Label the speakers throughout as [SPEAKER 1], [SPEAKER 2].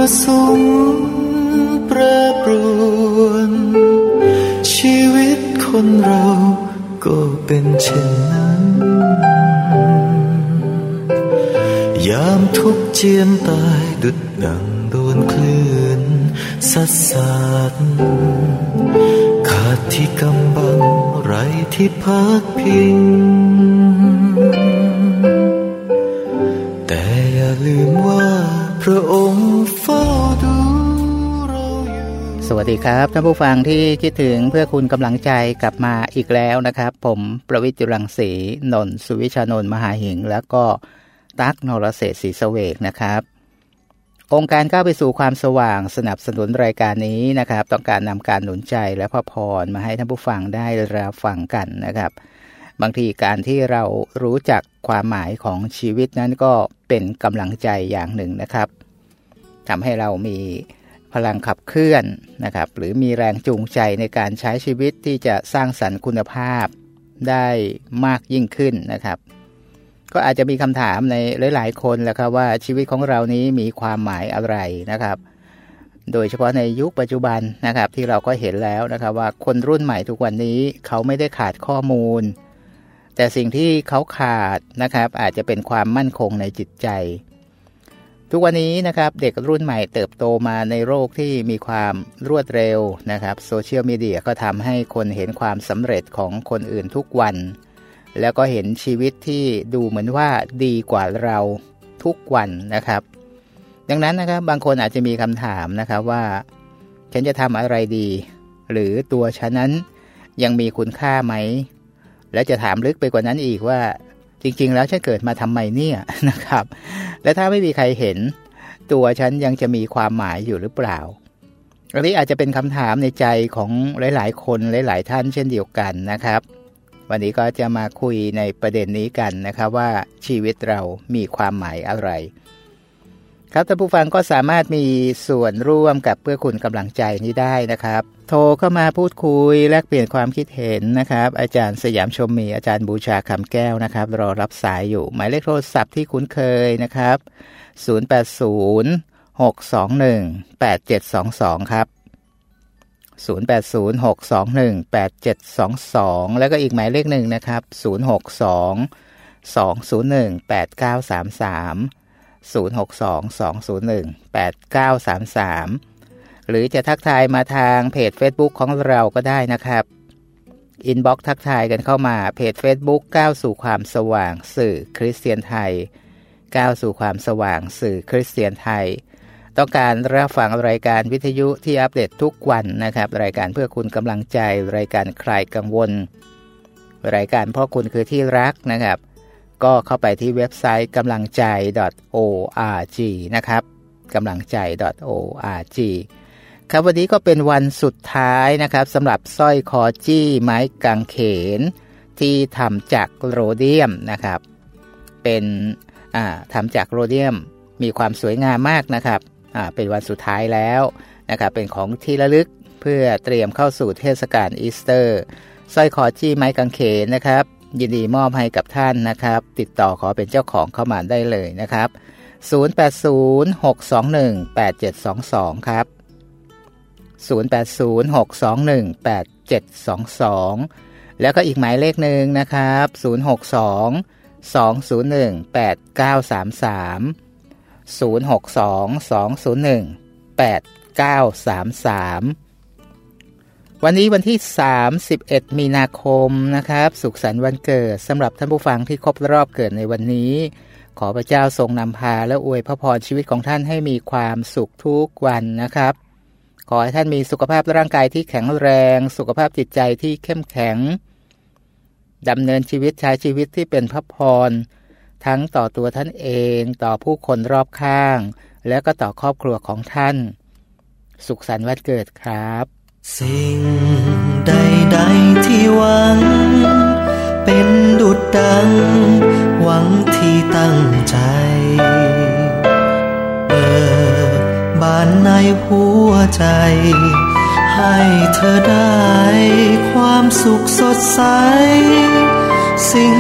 [SPEAKER 1] สุมแปรปรวนชีวิตคนเราก็เป็นเช่นนั้นยามทุกข์เจียนตายดุจดังโดนคลื่นซัดสาดขาดที่กำบังไร้ที่พักพิงแต่อย่าลืมว่าพระองค์เฝ้าดูเราอยู่
[SPEAKER 2] สวัสดีครับท่านผู้ฟังที่คิดถึงเพื่อคุณกำลังใจกลับมาอีกแล้วนะครับผมประวิตร จุรังสีนนท์สุวิชานนท์มหาหิงแล้วก็ตั๊กนรเศรษฐ์ศรีเสวกนะครับองค์การก้าวไปสู่ความสว่างสนับสนุนรายการนี้นะครับต้องการนำการหนุนใจและพระพรมาให้ท่านผู้ฟังได้รับฟังกันนะครับบางทีการที่เรารู้จักความหมายของชีวิตนั้นก็เป็นกำลังใจอย่างหนึ่งนะครับทำให้เรามีพลังขับเคลื่อนนะครับหรือมีแรงจูงใจในการใช้ชีวิตที่จะสร้างสรรค์คุณภาพได้มากยิ่งขึ้นนะครับก็อาจจะมีคำถามในหลายๆคนแหละครับว่าชีวิตของเรานี้มีความหมายอะไรนะครับโดยเฉพาะในยุคปัจจุบันนะครับที่เราก็เห็นแล้วนะครับว่าคนรุ่นใหม่ทุกวันนี้เขาไม่ได้ขาดข้อมูลแต่สิ่งที่เขาขาดนะครับอาจจะเป็นความมั่นคงในจิตใจทุกวันนี้นะครับเด็กรุ่นใหม่เติบโตมาในโลกที่มีความรวดเร็วนะครับโซเชียลมีเดียก็ทำให้คนเห็นความสำเร็จของคนอื่นทุกวันแล้วก็เห็นชีวิตที่ดูเหมือนว่าดีกว่าเราทุกวันนะครับดังนั้นนะครับบางคนอาจจะมีคำถามนะครับว่าฉันจะทำอะไรดีหรือตัวฉันนั้นยังมีคุณค่าไหมและจะถามลึกไปกว่านั้นอีกว่าจริงๆแล้วฉันเกิดมาทำไมเนี่ยนะครับและถ้าไม่มีใครเห็นตัวฉันยังจะมีความหมายอยู่หรือเปล่าอันนี้อาจจะเป็นคำถามในใจของหลายๆคนหลายๆท่านเช่นเดียวกันนะครับวันนี้ก็จะมาคุยในประเด็นนี้กันนะครับว่าชีวิตเรามีความหมายอะไรครับท่านผู้ฟังก็สามารถมีส่วนร่วมกับเพื่อคุณกำลังใจนี้ได้นะครับโทรเข้ามาพูดคุยแลกเปลี่ยนความคิดเห็นนะครับอาจารย์สยามชมมีอาจารย์บูชาคำแก้วนะครับรอรับสายอยู่หมายเลขโทรศัพท์ที่คุ้นเคยนะครับ0806218722ครับ0806218722แล้วก็อีกหมายเลขหนึ่งนะครับ0622018933 0622018933หรือจะทักทายมาทางเพจ Facebook ของเราก็ได้นะครับอินบ็อกซ์ทักทายกันเข้ามาเพจ Facebook ก้าวสู่ความสว่างสื่อคริสเตียนไทยก้าวสู่ความสว่างสื่อคริสเตียนไทยต้องการรับฟังรายการวิทยุที่อัปเดตทุกวันนะครับรายการเพื่อคุณกำลังใจรายการคลายกังวลรายการเพราะคุณคือที่รักนะครับก็เข้าไปที่เว็บไซต์กำลังใจ .org นะครับกำลังใจ .org ครับวันนี้ก็เป็นวันสุดท้ายนะครับสำหรับสร้อยคอจี้ไม้กางเขนที่ทำจากโรเดียมนะครับเป็นทำจากโรเดียมมีความสวยงามมากนะครับเป็นวันสุดท้ายแล้วนะครับเป็นของที่ระลึกเพื่อเตรียมเข้าสู่เทศกาลอีสเตอร์สร้อยคอจี้ไม้กางเขนนะครับยินดีมอบให้กับท่านนะครับติดต่อขอเป็นเจ้าของเข้ามาได้เลยนะครับ0806218722ครับ0806218722แล้วก็อีกหมายเลขหนึ่งนะครับ062-201-8933 062-201-8933วันนี้วันที่31มีนาคมนะครับสุขสันต์วันเกิดสำหรับท่านผู้ฟังที่ครบรอบเกิดในวันนี้ขอพระเจ้าทรงนำพาและอวยพระพรชีวิตของท่านให้มีความสุขทุกวันนะครับขอให้ท่านมีสุขภาพร่างกายที่แข็งแรงสุขภาพจิตใจที่เข้มแข็งดำเนินชีวิตใช้ชีวิตที่เป็นพระพรทั้งต่อตัวท่านเองต่อผู้คนรอบข้างและก็ต่อครอบครัวของท่านสุขสันต์วันเกิดครับ
[SPEAKER 1] สิ่งใดๆที่หวังเป็นดุจดังหวังที่ตั้งใจเปิดบานในหัวใจให้เธอได้ความสุขสดใสสิ่ง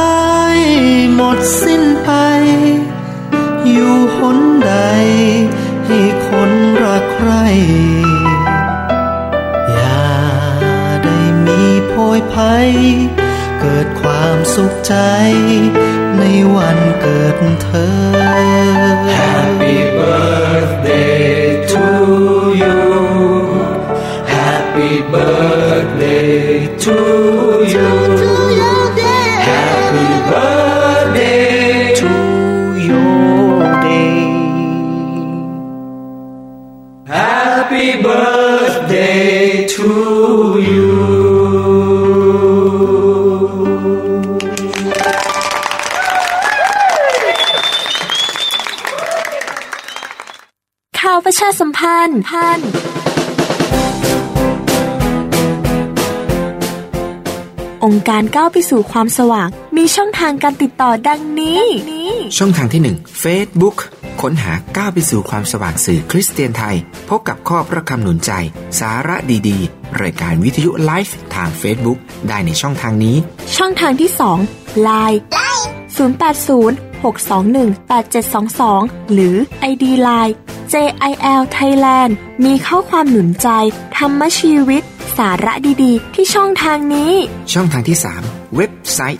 [SPEAKER 1] ร้ายๆหมดสิ้นไปอยู่หนใดอย่าได้มีโพยภัยเกิดความสุขใจในวันเกิดเธอ
[SPEAKER 3] Happy birthday to you Happy birthday to you Happy birthday
[SPEAKER 1] to your day
[SPEAKER 3] Happy birthday to you
[SPEAKER 4] ข่าวประชาสัมพันธ์องค์การก้าวไปสู่ความสว่างมีช่องทางการติดต่อดังนี้
[SPEAKER 5] ช่องทางที่ 1 Facebook ค้นหาก้าวไปสู่ความสว่างสื่อคริสเตียนไทยพบกับข้อพระคำหนุนใจสาระดีๆรายการวิทยุไลฟ์ทาง Facebook ได้ในช่องทางนี้
[SPEAKER 4] ช่องทางที่ 2 LINE 080-621-8722 หรือ ID LINE JIL Thailand มีข้อความหนุนใจธรรมชีวิตสาระดีๆที่ช่องทางนี้
[SPEAKER 5] ช่องทางที่ 3 เว็บไซต์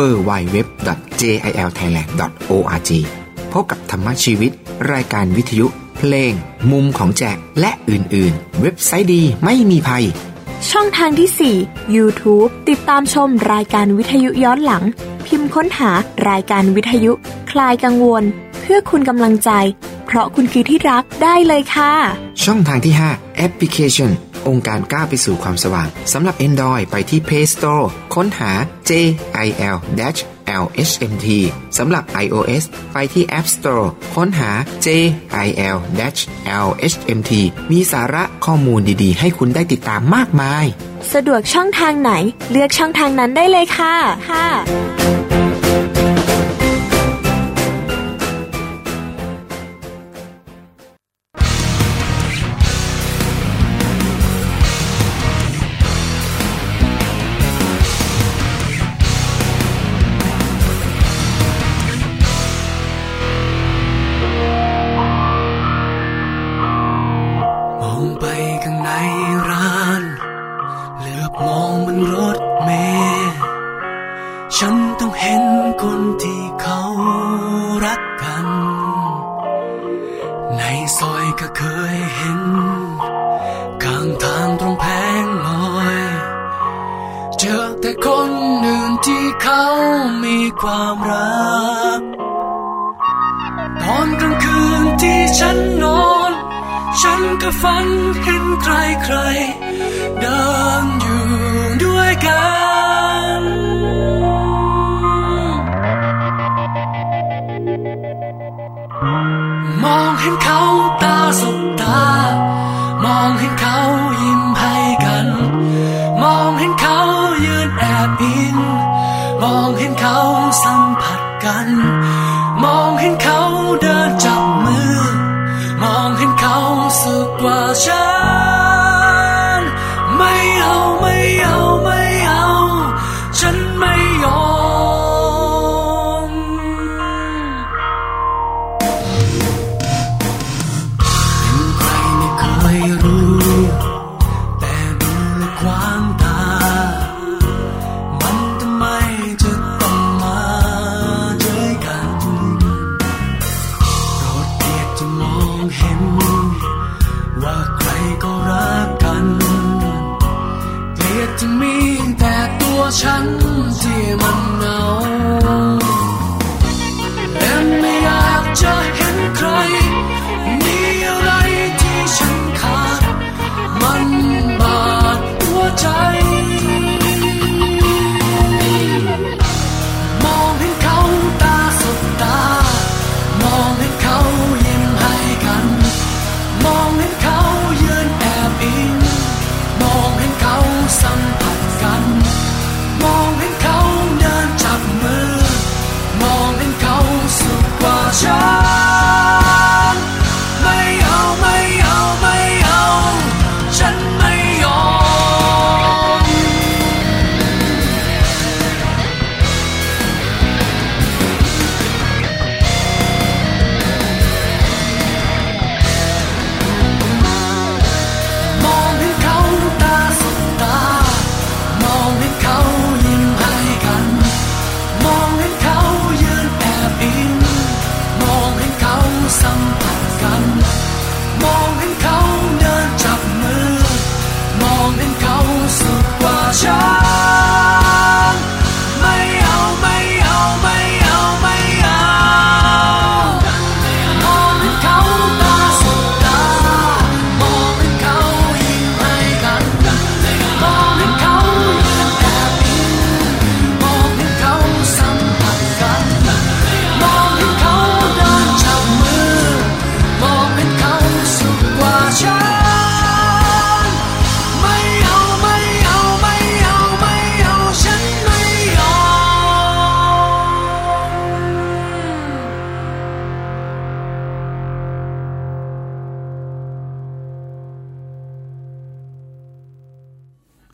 [SPEAKER 5] www.jilthailand.org พบกับธรรมชีวิตรายการวิทยุเพลงมุมของแจกและอื่นๆเว็บไซต์ดีไม่มีภัย
[SPEAKER 4] ช่องทางที่ 4 YouTube ติดตามชมรายการวิทยุย้อนหลังพิมพ์ค้นหารายการวิทยุคลายกังวลเพื่อคุณกำลังใจเพราะคุณคือที่รักได้เลยค่ะ
[SPEAKER 5] ช่องทางที่ 5 แอปพลิเคชันองค์การก้าวไปสู่ความสว่างสำหรับ Android ไปที่ Play Store ค้นหา JIL-LHMT สำหรับ iOS ไปที่ App Store ค้นหา JIL-LHMT มีสาระข้อมูลดีๆให้คุณได้ติดตามมากมาย
[SPEAKER 4] สะดวกช่องทางไหนเลือกช่องทางนั้นได้เลยค่ะ
[SPEAKER 3] ฉันต้องเห็นคนที่เขารักกันในซอยก็เคยเห็นข้างทางตรงแผงลอยเจอแต่คนอื่นที่เขามีความรักตอนกลางคืนที่ฉันนอนฉันก็ฝันเห็นใครๆเดินอยู่ด้วยกันมองเห็นเขาตาสบตามองเห็นเขายิ้มให้กันมองเห็นเขายืนแอบอิงมองเห็นเขาสัมผัสกันมองเห็นเขาเดินจับมือมองเห็นเขาสุขกว่าฉันไม่เอาฉันไม่ยอมใครไม่เคยรู้แต่ดูและขวางตามันทำไมจะต้องมาด้วยกันโดดเดี่ยวจะมองเห็นว่าใครก็รักกันเกลียดที่มีแต่ตัวฉันที่มันเหงาแต่ไม่อยากจะเห็นใครมีอะไรที่ฉันขาดมันบาดหัวใจมองเห็นเขาตาสบตามองเห็นเขายิ้มให้กันมองเห็นเขายืนแอบอิงมองเห็นเขาสัมผัสกันมองเห็นเขาเดินจับ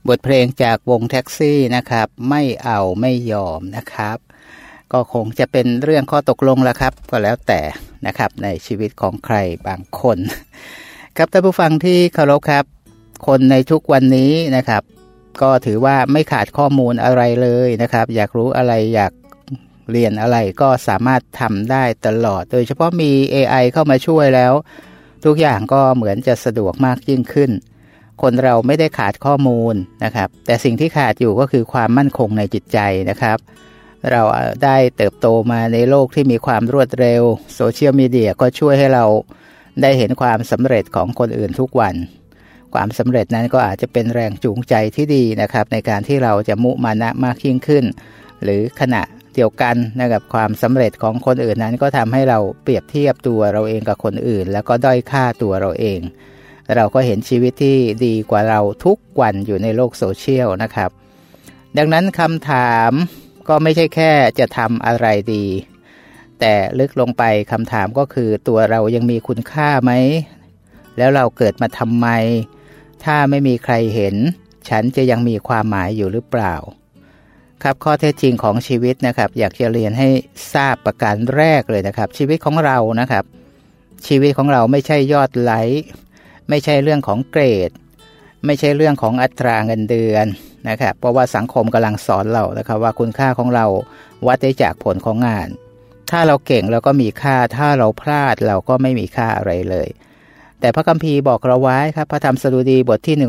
[SPEAKER 2] บทเพลงจากวงแท็กซี่นะครับไม่เอาไม่ยอมนะครับก็คงจะเป็นเรื่องข้อตกลงละครับก็แล้วแต่นะครับในชีวิตของใครบางคนครับท่านผู้ฟังที่เคารพครับคนในทุกวันนี้นะครับก็ถือว่าไม่ขาดข้อมูลอะไรเลยนะครับอยากรู้อะไรอยากเรียนอะไรก็สามารถทำได้ตลอดโดยเฉพาะมี AI เข้ามาช่วยแล้วทุกอย่างก็เหมือนจะสะดวกมากยิ่งขึ้นคนเราไม่ได้ขาดข้อมูลนะครับแต่สิ่งที่ขาดอยู่ก็คือความมั่นคงในจิตใจนะครับเราได้เติบโตมาในโลกที่มีความรวดเร็วโซเชียลมีเดียก็ช่วยให้เราได้เห็นความสำเร็จของคนอื่นทุกวันความสำเร็จนั้นก็อาจจะเป็นแรงจูงใจที่ดีนะครับในการที่เราจะมุมานะมากยิ่งขึ้นหรือขณะเดียวกันนะครับความสำเร็จของคนอื่นนั้นก็ทำให้เราเปรียบเทียบตัวเราเองกับคนอื่นแล้วก็ด้อยค่าตัวเราเองเราก็เห็นชีวิตที่ดีกว่าเราทุกวันอยู่ในโลกโซเชียลนะครับดังนั้นคำถามก็ไม่ใช่แค่จะทำอะไรดีแต่ลึกลงไปคำถามก็คือตัวเรายังมีคุณค่าไหมแล้วเราเกิดมาทำไมถ้าไม่มีใครเห็นฉันจะยังมีความหมายอยู่หรือเปล่าครับข้อเท็จจริงของชีวิตนะครับอยากจะเรียนให้ทราบประการแรกเลยนะครับชีวิตของเรานะครับชีวิตของเราไม่ใช่ยอดไลค์ไม่ใช่เรื่องของเกรดไม่ใช่เรื่องของอัตราเงินเดือนนะครับเพราะว่าสังคมกำลังสอนเรานะครับว่าคุณค่าของเราวัดได้จากผลของงานถ้าเราเก่งเราก็มีค่าถ้าเราพลาดเราก็ไม่มีค่าอะไรเลยแต่พระคัมภีร์บอกเราไว้ครับพระธรรมสดุดีบทที่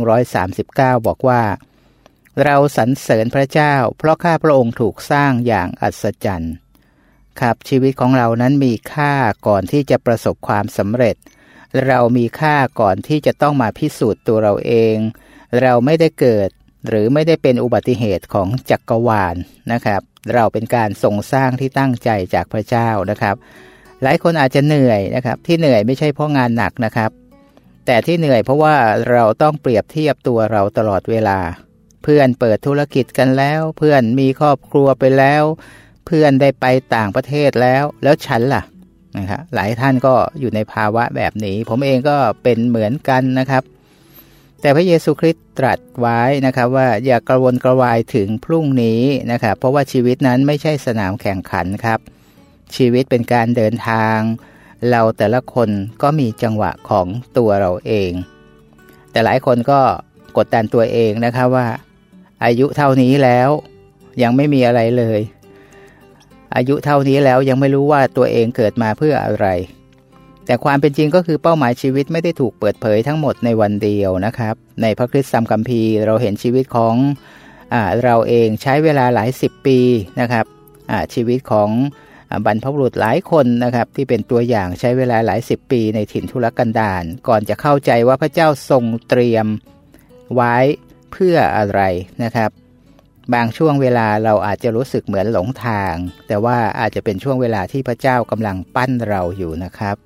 [SPEAKER 2] 139บอกว่าเราสรรเสริญพระเจ้าเพราะข้าพระองค์ถูกสร้างอย่างอัศจรรย์ครับชีวิตของเรานั้นมีค่าก่อนที่จะประสบความสำเร็จเรามีค่าก่อนที่จะต้องมาพิสูจน์ตัวเราเองเราไม่ได้เกิดหรือไม่ได้เป็นอุบัติเหตุของจักรวาลนะครับเราเป็นการทรงสร้างที่ตั้งใจจากพระเจ้านะครับหลายคนอาจจะเหนื่อยนะครับที่เหนื่อยไม่ใช่เพราะงานหนักนะครับแต่ที่เหนื่อยเพราะว่าเราต้องเปรียบเทียบตัวเราตลอดเวลาเพื่อนเปิดธุรกิจกันแล้วเพื่อนมีครอบครัวไปแล้วเพื่อนได้ไปต่างประเทศแล้วฉันล่ะนะครับหลายท่านก็อยู่ในภาวะแบบนี้ผมเองก็เป็นเหมือนกันนะครับแต่พระเยซูคริสต์ตรัสไว้นะครับว่าอย่ากระวนกระวายถึงพรุ่งนี้นะครับเพราะว่าชีวิตนั้นไม่ใช่สนามแข่งขันครับชีวิตเป็นการเดินทางเราแต่ละคนก็มีจังหวะของตัวเราเองแต่หลายคนก็กดดันตัวเองนะครับว่าอายุเท่านี้แล้วยังไม่มีอะไรเลยอายุเท่านี้แล้วยังไม่รู้ว่าตัวเองเกิดมาเพื่ออะไรแต่ความเป็นจริงก็คือเป้าหมายชีวิตไม่ได้ถูกเปิดเผยทั้งหมดในวันเดียวนะครับในพระคริสตธรรมคัมภีร์เราเห็นชีวิตของเราเองใช้เวลาหลายสิบปีนะครับชีวิตของบรรพบุรุษหลายคนนะครับที่เป็นตัวอย่างใช้เวลาหลายสิบปีในถิ่นทุรกันดารก่อนจะเข้าใจว่าพระเจ้าทรงเตรียมไว้เพื่ออะไรนะครับบางช่วงเวลาเราอาจจะรู้สึกเหมือนหลงทางแต่ว่าอาจจะเป็นช่วงเวลาที่พระเจ้ากำลังปั้นเราอยู่นะครับ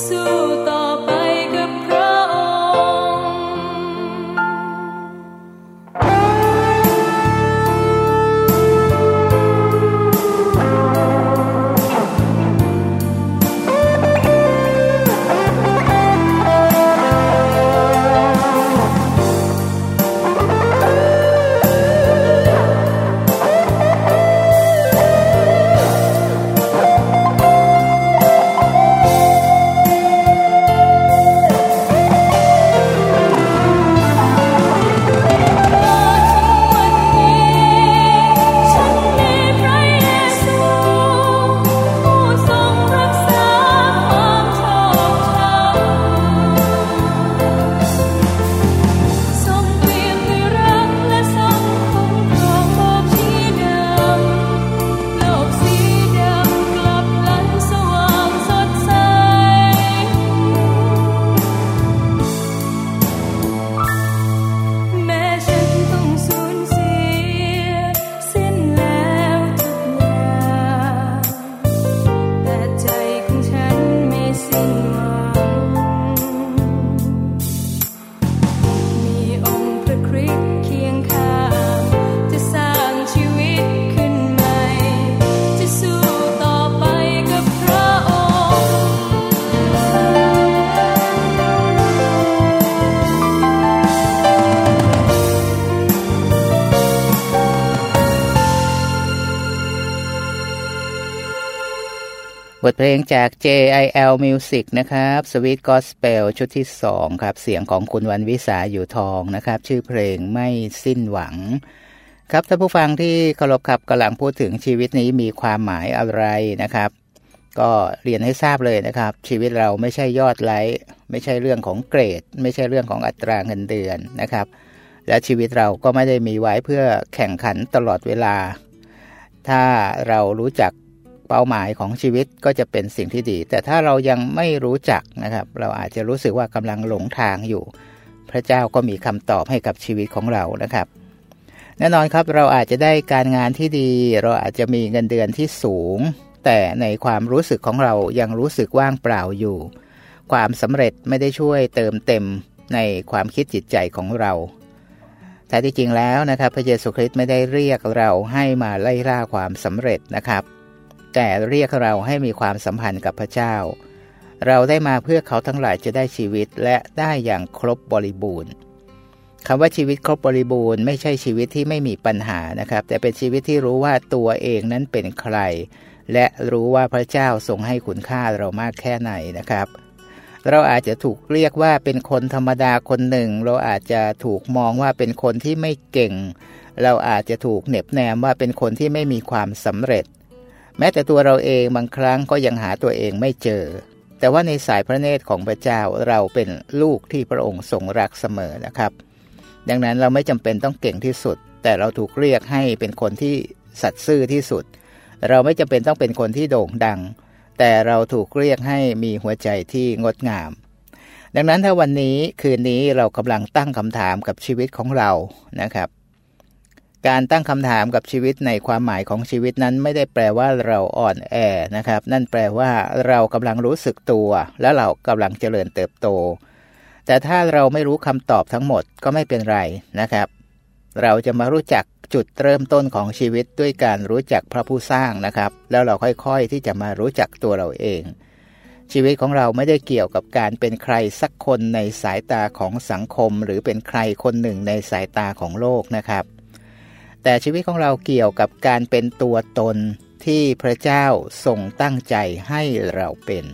[SPEAKER 2] บทเพลงจาก JIL Music นะครับ Sweet Gospel ชุดที่2ครับเสียงของคุณวรรณวิสาอยู่ทองนะครับชื่อเพลงไม่สิ้นหวังครับท่านผู้ฟังที่เคารพครับกำลังพูดถึงชีวิตนี้มีความหมายอะไรนะครับก็เรียนให้ทราบเลยนะครับชีวิตเราไม่ใช่ยอดไลค์ไม่ใช่เรื่องของเกรดไม่ใช่เรื่องของอัตราเงินเดือนนะครับและชีวิตเราก็ไม่ได้มีไว้เพื่อแข่งขันตลอดเวลาถ้าเรารู้จักเป้าหมายของชีวิตก็จะเป็นสิ่งที่ดีแต่ถ้าเรายังไม่รู้จักนะครับเราอาจจะรู้สึกว่ากำลังหลงทางอยู่พระเจ้าก็มีคำตอบให้กับชีวิตของเรานะครับแน่นอนครับเราอาจจะได้การงานที่ดีเราอาจจะมีเงินเดือนที่สูงแต่ในความรู้สึกของเรายังรู้สึกว่างเปล่าอยู่ความสำเร็จไม่ได้ช่วยเติมเต็มในความคิดจิตใจของเราแต่ที่จริงแล้วนะครับพระเยซูคริสต์ไม่ได้เรียกเราให้มาไล่ล่าความสำเร็จนะครับแต่เรียกเราให้มีความสัมพันธ์กับพระเจ้าเราได้มาเพื่อเขาทั้งหลายจะได้ชีวิตและได้อย่างครบบริบูรณ์คำว่าชีวิตครบบริบูรณ์ไม่ใช่ชีวิตที่ไม่มีปัญหานะครับแต่เป็นชีวิตที่รู้ว่าตัวเองนั้นเป็นใครและรู้ว่าพระเจ้าทรงให้คุณค่าเรามากแค่ไหนนะครับเราอาจจะถูกเรียกว่าเป็นคนธรรมดาคนหนึ่งเราอาจจะถูกมองว่าเป็นคนที่ไม่เก่งเราอาจจะถูกเหน็บแนมว่าเป็นคนที่ไม่มีความสำเร็จแม้แต่ตัวเราเองบางครั้งก็ยังหาตัวเองไม่เจอแต่ว่าในสายพระเนตรของพระเจ้าเราเป็นลูกที่พระองค์ทรงรักเสมอนะครับดังนั้นเราไม่จำเป็นต้องเก่งที่สุดแต่เราถูกเรียกให้เป็นคนที่สัตย์ซื่อที่สุดเราไม่จำเป็นต้องเป็นคนที่โด่งดังแต่เราถูกเรียกให้มีหัวใจที่งดงามดังนั้นถ้าวันนี้คืนนี้เรากำลังตั้งคำถามกับชีวิตของเรานะครับการตั้งคำถามกับชีวิตในความหมายของชีวิตนั้นไม่ได้แปลว่าเราอ่อนแอนะครับนั่นแปลว่าเรากำลังรู้สึกตัวและเรากำลังเจริญเติบโตแต่ถ้าเราไม่รู้คำตอบทั้งหมดก็ไม่เป็นไรนะครับเราจะมารู้จักจุดเริ่มต้นของชีวิตด้วยการรู้จักพระผู้สร้างนะครับแล้วเราค่อยๆที่จะมารู้จักตัวเราเองชีวิตของเราไม่ได้เกี่ยวกับการเป็นใครสักคนในสายตาของสังคมหรือเป็นใครคนหนึ่งในสายตาของโลกนะครับแต่ชีวิตของเราเกี่ยวกับการเป็นตัวตนที่พระเจ้าทรงตั้งใจให้เราเป็น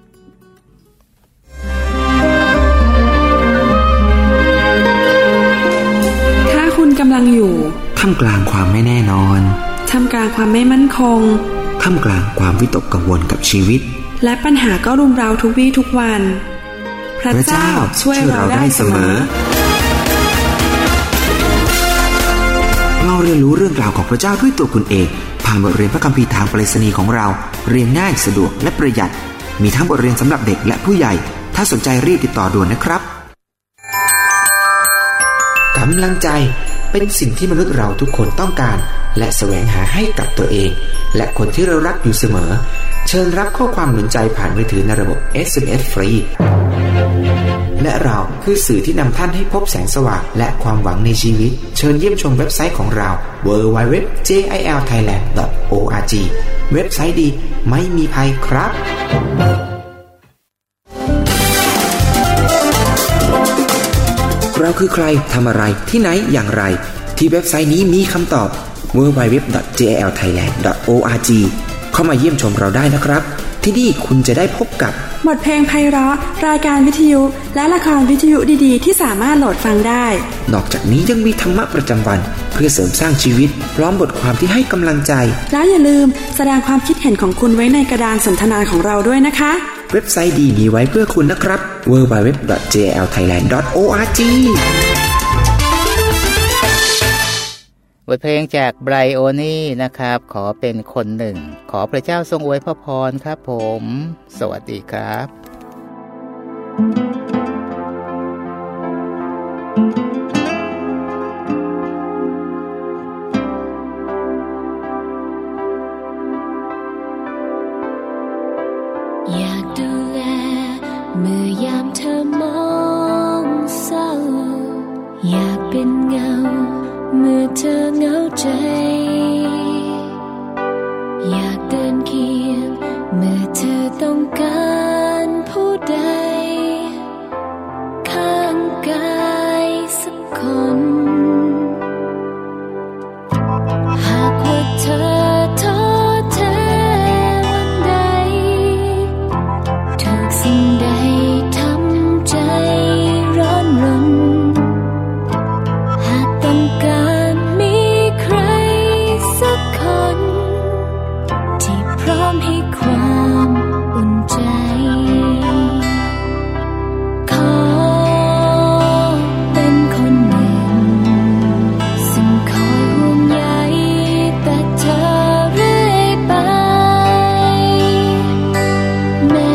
[SPEAKER 6] ถ้าคุณกำลังอยู่
[SPEAKER 5] ท่ามกลางความไม่แน่นอน
[SPEAKER 6] ท่ามกลางความไม่มั่นคง
[SPEAKER 5] ท่ามกลางความวิตกกังวลกับชีวิต
[SPEAKER 6] และปัญหาก็รุมเร้าทุกวี่ทุกวันพระเจ้าช่วยเราได้เสมอ
[SPEAKER 5] เราเรียนรู้เรื่องราวของพระเจ้าด้วยตัวคุณเองผ่านบทเรียนพระคัมภีร์ทางไปรษณีย์ของเราเรียนง่ายสะดวกและประหยัดมีทั้งบทเรียนสำหรับเด็กและผู้ใหญ่ถ้าสนใจรีบติดต่อด่วนนะครับกำลังใจเป็นสิ่งที่มนุษย์เราทุกคนต้องการและแสวงหาให้กับตัวเองและคนที่เรารักอยู่เสมอเชิญรับข้อความหนุนใจผ่านมือถือในระบบ SMS ฟรีและเราคือสื่อที่นำท่านให้พบแสงสว่างและความหวังในชีวิตเชิญเยี่ยมชมเว็บไซต์ของเรา www.jilthailand.org เว็บไซต์ดีไม่มีภัยครับเราคือใครทำอะไรที่ไหนอย่างไรที่เว็บไซต์นี้มีคำตอบ www.jilthailand.org เข้ามาเยี่ยมชมเราได้นะครับที่นี่คุณจะได้พบกับบ
[SPEAKER 6] ทเพลงไพเราะรายการวิทยุและละครวิทยุดีๆที่สามารถโหลดฟังได้
[SPEAKER 5] นอกจากนี้ยังมีธรรมะประจำวันเพื่อเสริมสร้างชีวิตพร้อมบทความที่ให้กำลังใจ
[SPEAKER 6] แล้วอย่าลืมแสดงความคิดเห็นของคุณไว้ในกระดานสนทนาของเราด้วยนะคะ
[SPEAKER 5] เว็บไซต์ดีมีไว้เพื่อคุณนะครับ www.jilthailand.org
[SPEAKER 2] บทเพลงจากไบรโอนี่นะครับขอเป็นคนหนึ่งขอพระเจ้าทรงอวยพรครับผมสวัสดีครับ
[SPEAKER 7] อยากดูแลเมื่อยามเธอมองเศร้าอยากเป็นเงาเมื่อเธอเหงาใจอยากเดินเคียงเมื่อเธอต้องการผู้ใดข้างกายสักคนหากว่าเธอท้อแท้วันใดถูกสิ่งใดทำใจร้อนรนหากต้องการมีใครสักคนที่พร้อมให้ความอุ่นใจขอเป็นคนหนึ่งซึ่งคอยห่วงใยแต่เธอเรื่อยไปแม้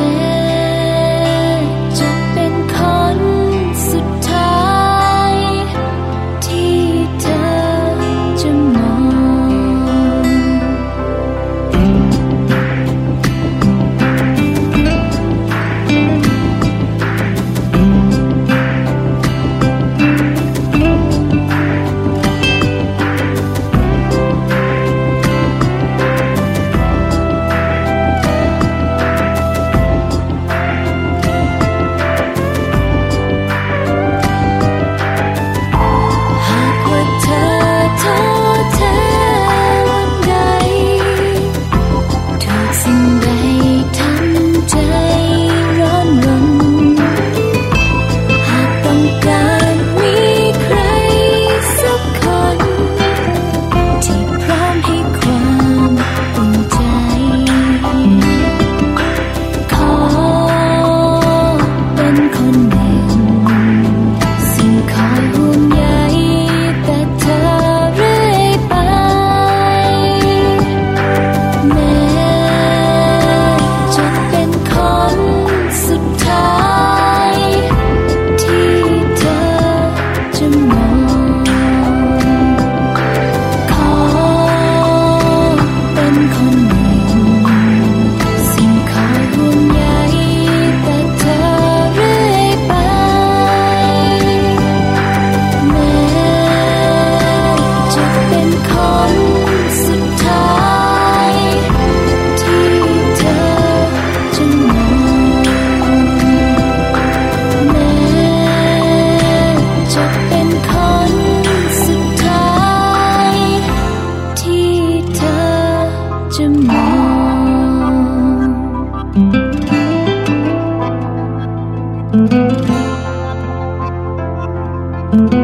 [SPEAKER 7] จะเป็นคนสุดท้ายที่เธอจะมองหากว่าเธอท้อแท้วันใดถูกสิ่งใดทำใจร้อนรนหากต้องการมีใครสักคนที่พร้อมให้ความอุ่นใจขอเป็นคนหนึ่งซึ่งคอยห่วงใยแต่เธอเรื่อยไปแม้จะเป็นคนสุดท้ายที่เธอจะมองขอเป็นคนหนึ่งซึ่งคอยห่วงใยแต่เธอเรื่อยไปแม้จะเป็นคนสุดท้ายที่เธอจะมองแม้จะเป็นคนสุดท้ายที่เธอจะมอง